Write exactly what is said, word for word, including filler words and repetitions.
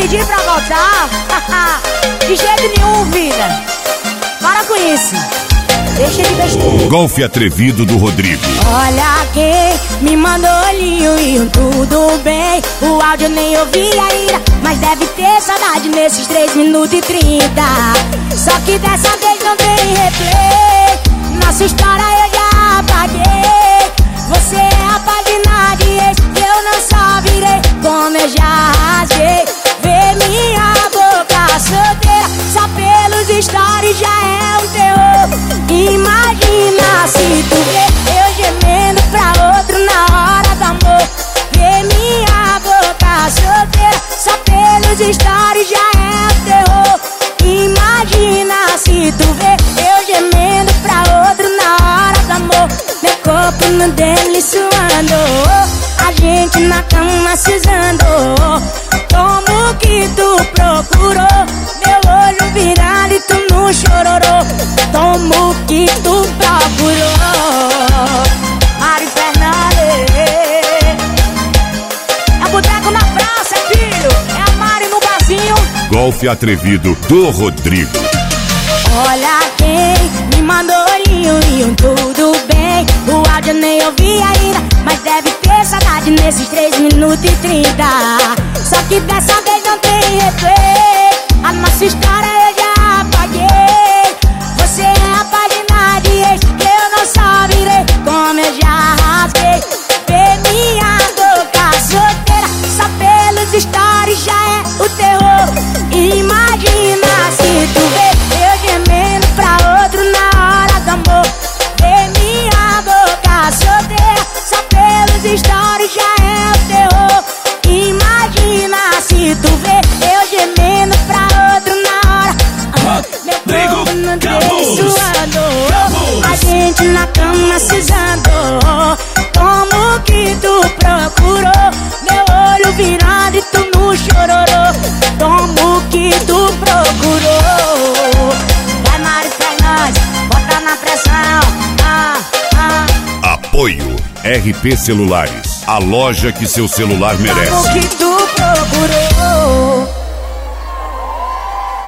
pedir pra voltar? De jeito nenhum, vida. Para com isso. Deixa de besteira. Golfe atrevido do Rodrigo. Olha quem me mandou olhinho e um tudo bem. O áudio nem ouvi ainda, mas deve ter saudade nesses três minutos e trinta. Só que dessa vez não tem replay. Nossa história eu já apaguei. Você é a página de ex, eu não só virei, como eu já rasguei. Vê minha boca solteira, só pelos stories já é um terror. Imagina se tu vê eu gemendo pra outro na hora do amor. Vê minha boca solteira, só pelos stories já é um terror. Imagina se tu vê eu gemendo pra outro na hora do amor. Meu corpo no dele suando, a gente na cama se usando. Como que tu procurou? Meu olho virado e tu não chororou. Como que tu procurou? Mari Fernandes. É o boteco na praça, filho. É a Mari no barzinho. Golfe atrevido do Rodrigo. Olha quem me mandou olhinho e um tudo bem. O áudio nem ouvi ainda, mas deve ter saudade nesses três minutos e trinta. Só que dessa vez não tem replay. A nossa história eu já apaguei. Você é a página de ex, eu não só virei, como eu já rasguei. Vê minha boca solteira, só pelos stories já é o terror. Imagina se tu vê eu gemendo pra outro na hora do amor. Vê minha boca solteira, só pelos stories já é o terror. Imagina se tu vê eu gemendo pra outro na hora. Meu corpo no dele suando, a gente na cama se usando. Como que tu procurou? Meu olho virado e tu não chororou. Como que tu procurou? Vai, Mari Fernandes, bota na pressão. Ah, ah. Apoio R P Celulares, a loja que seu celular merece. Como que tu